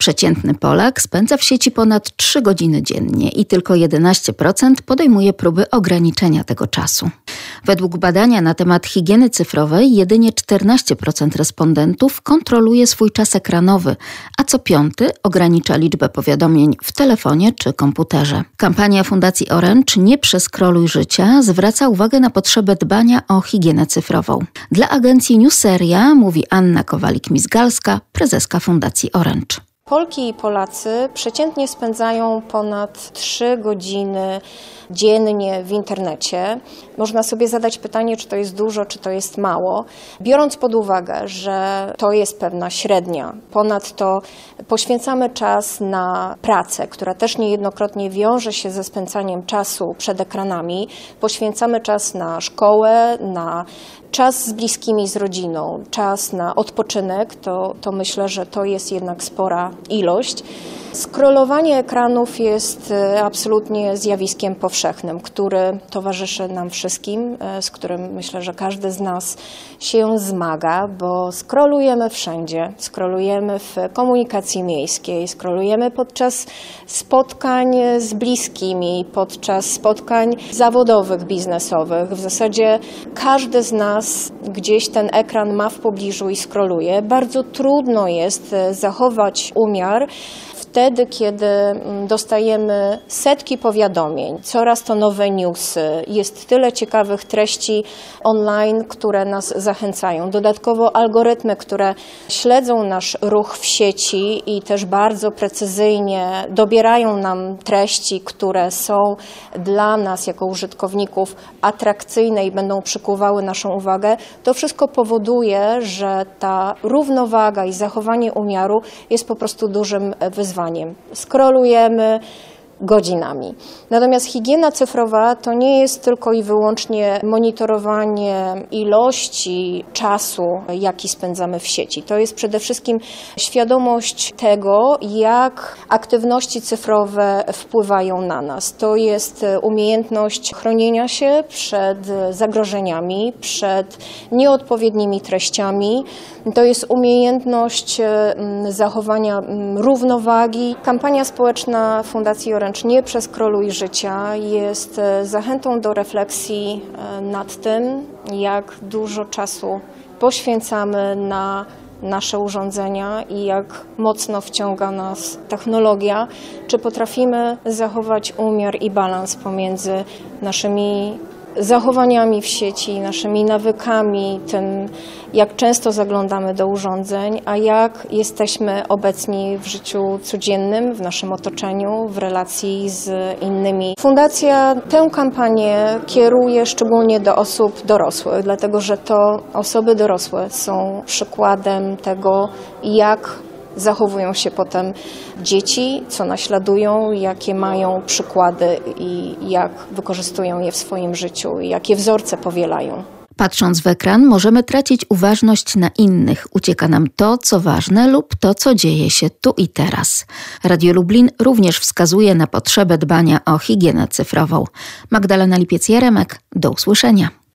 Przeciętny Polak spędza w sieci ponad 3 godziny dziennie i tylko 11% podejmuje próby ograniczenia tego czasu. Według badania na temat higieny cyfrowej jedynie 14% respondentów kontroluje swój czas ekranowy, a co piąty ogranicza liczbę powiadomień w telefonie czy komputerze. Kampania Fundacji Orange „Nie przeskroluj życia” zwraca uwagę na potrzebę dbania o higienę cyfrową. Dla agencji Newseria mówi Anna Kowalik-Mizgalska, prezeska Fundacji Orange. Polki i Polacy przeciętnie spędzają ponad 3 godziny dziennie w internecie. Można sobie zadać pytanie, czy to jest dużo, czy to jest mało. Biorąc pod uwagę, że to jest pewna średnia, ponadto poświęcamy czas na pracę, która też niejednokrotnie wiąże się ze spędzaniem czasu przed ekranami. Poświęcamy czas na szkołę, na czas z bliskimi, z rodziną, czas na odpoczynek, to myślę, że to jest jednak spora ilość. Scrollowanie ekranów jest absolutnie zjawiskiem powszechnym, który towarzyszy nam wszystkim, z którym myślę, że każdy z nas się zmaga, bo scrollujemy wszędzie, scrollujemy w komunikacji miejskiej, scrollujemy podczas spotkań z bliskimi, podczas spotkań zawodowych, biznesowych. W zasadzie każdy z nas gdzieś ten ekran ma w pobliżu i scrolluje. Bardzo trudno jest zachować umiar wtedy, kiedy dostajemy setki powiadomień, coraz to nowe newsy, jest tyle ciekawych treści online, które nas zachęcają. Dodatkowo algorytmy, które śledzą nasz ruch w sieci i też bardzo precyzyjnie dobierają nam treści, które są dla nas jako użytkowników atrakcyjne i będą przykuwały naszą uwagę. To wszystko powoduje, że ta równowaga i zachowanie umiaru jest po prostu dużym wyzwaniem. Scrollujemy godzinami. Natomiast higiena cyfrowa to nie jest tylko i wyłącznie monitorowanie ilości czasu, jaki spędzamy w sieci. To jest przede wszystkim świadomość tego, jak aktywności cyfrowe wpływają na nas. To jest umiejętność chronienia się przed zagrożeniami, przed nieodpowiednimi treściami. To jest umiejętność zachowania równowagi. Kampania społeczna Fundacji Orange „Nie przeskroluj życia” jest zachętą do refleksji nad tym, jak dużo czasu poświęcamy na nasze urządzenia i jak mocno wciąga nas technologia. Czy potrafimy zachować umiar i balans pomiędzy naszymi zachowaniami w sieci, naszymi nawykami, tym jak często zaglądamy do urządzeń, a jak jesteśmy obecni w życiu codziennym, w naszym otoczeniu, w relacji z innymi. Fundacja tę kampanię kieruje szczególnie do osób dorosłych, dlatego że to osoby dorosłe są przykładem tego, jak zachowują się potem dzieci, co naśladują, jakie mają przykłady i jak wykorzystują je w swoim życiu i jakie wzorce powielają. Patrząc w ekran, możemy tracić uważność na innych. Ucieka nam to, co ważne lub to, co dzieje się tu i teraz. Radio Lublin również wskazuje na potrzebę dbania o higienę cyfrową. Magdalena Lipiec-Jaremek, do usłyszenia.